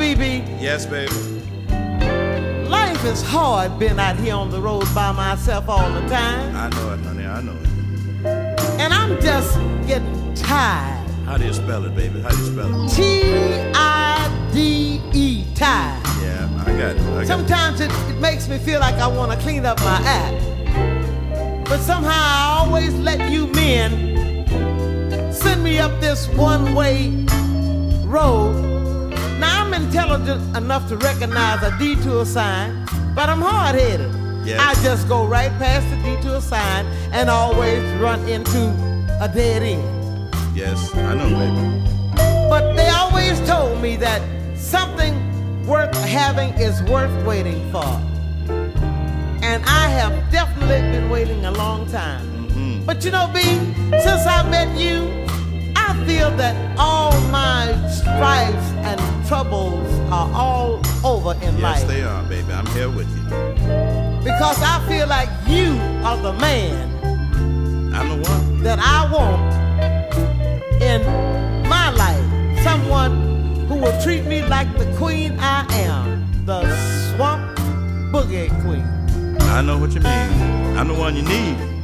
BB. Yes, baby. Life is hard being out here on the road by myself all the time. I know it, honey. I know it. And I'm just getting tired. How do you spell it, baby? How do you spell it? T-I-D-E, tired. Yeah, I got it. Sometimes it makes me feel like I want to clean up my act. But somehow I always let you men send me up this one-way road. Now I'm intelligent enough to recognize a detour sign, but I'm hard-headed. Yes. I just go right past the detour sign and always run into a dead end. Yes, I know, baby. But they always told me that something worth having is worth waiting for. And I have definitely been waiting a long time. But you know, B, since I met you, I feel that all my strifes and troubles are all over in life. Yes, they are, baby. I'm here with you. Because I feel like you are the man I'm the one that I want in my life. Someone who will treat me like the queen I am, the swamp boogie queen. I know what you mean. I'm the one you need.